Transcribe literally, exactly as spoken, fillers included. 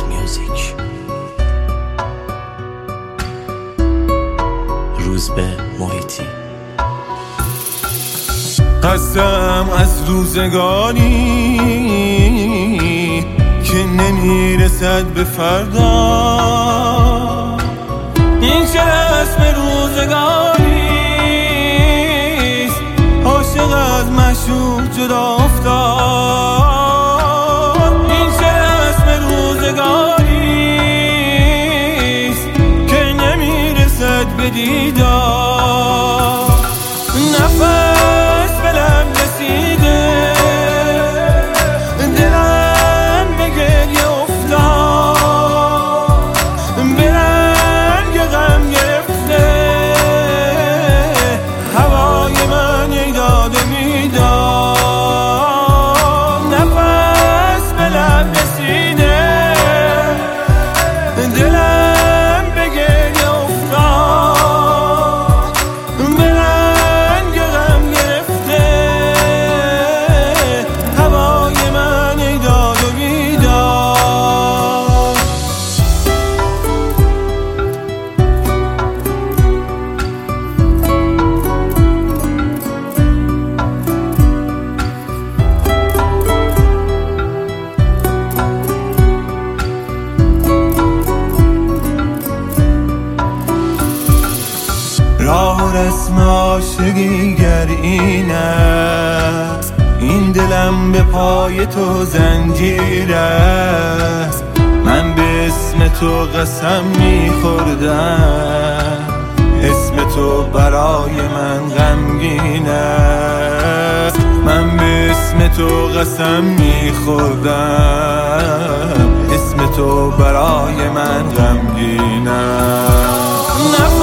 میوزیک. روزبه محیطی. قسم از روزگاری که نمیرسد به فردا، این چه رسم روزگاریست عاشق از معشوق جدا افتاد. این چه رسم روزگاریست که نمیرسد به دیدار. نفس به لب رسیده، دلم به گریه افتاد، به رنگ غم گرفته هوای من یه داده میداد. نفس به لب رسیده، دلم به گریه افتاد، به رنگ غم گرفته هوای من ای داد و بیداد. راه و رسم عاشقی گر این است، این دلم به پای تو زنجیر است. من به اسم تو قسم میخوردم، اسم تو برای من غمگین است. من به اسم تو قسم میخوردم، اسم تو برای من غمگین است.